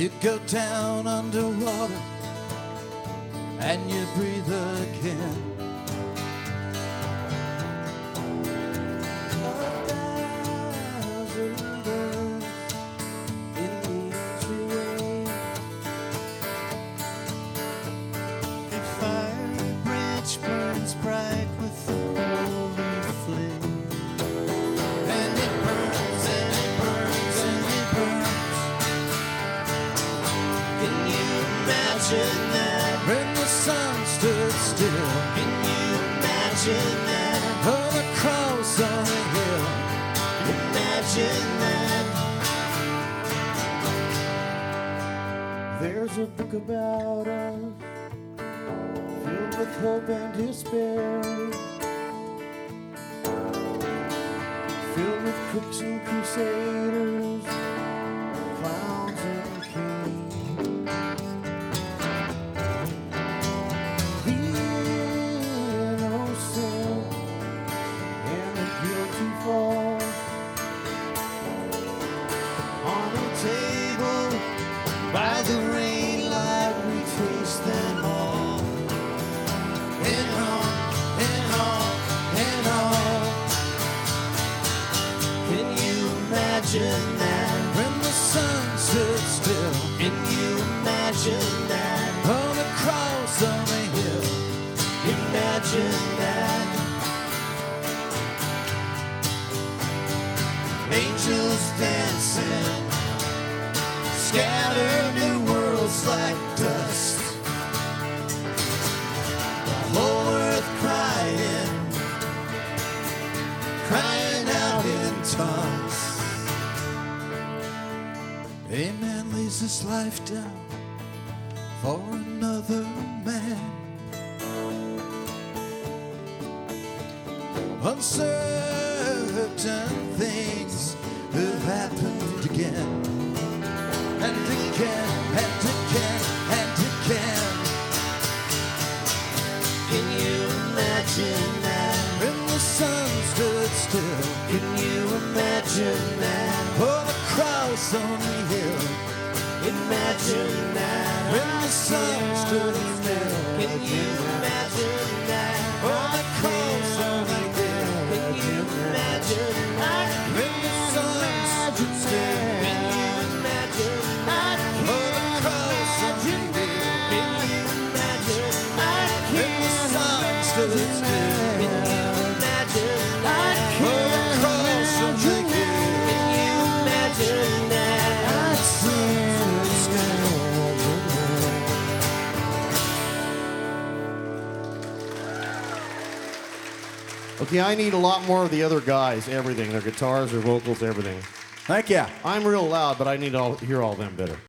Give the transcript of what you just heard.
You'd go down underwater and you breathe again. Burns bright with the holy flame, And it burns and it burns and it burns. can you imagine that? When the sun stood still, Can you imagine that? on the cross on the hill. Imagine that. There's a book about us, filled with hope and despair, filled with crooks and crusaders, clowns and kings. The innocent and the guilty fall on a table by the rain light. We taste them all. And on and on and on. Can you imagine that? When the sun stood still, Can you imagine that? on the cross on the hill. Imagine that. Angels dancing, scatter new worlds like dust. The whole earth crying, crying out in tongues. A man lays his life down for another man. Uncertain things have happened again and again and again and again. Can you imagine that? When the sun stood still, Can you imagine that? on the cross on the hill. Imagine that. When the sun stood still, Can you imagine that? on the cross on the hill. Can you imagine that? When the sun stood still, Can you imagine that? on the cross on the hill. Can you imagine that? When the sun stood still, Can you imagine that? on the cross on the hill. Can you imagine that? Okay, I need a lot more of the other guys, everything, their guitars, their vocals, everything. Thank you. I'm real loud, but I need to hear all them better.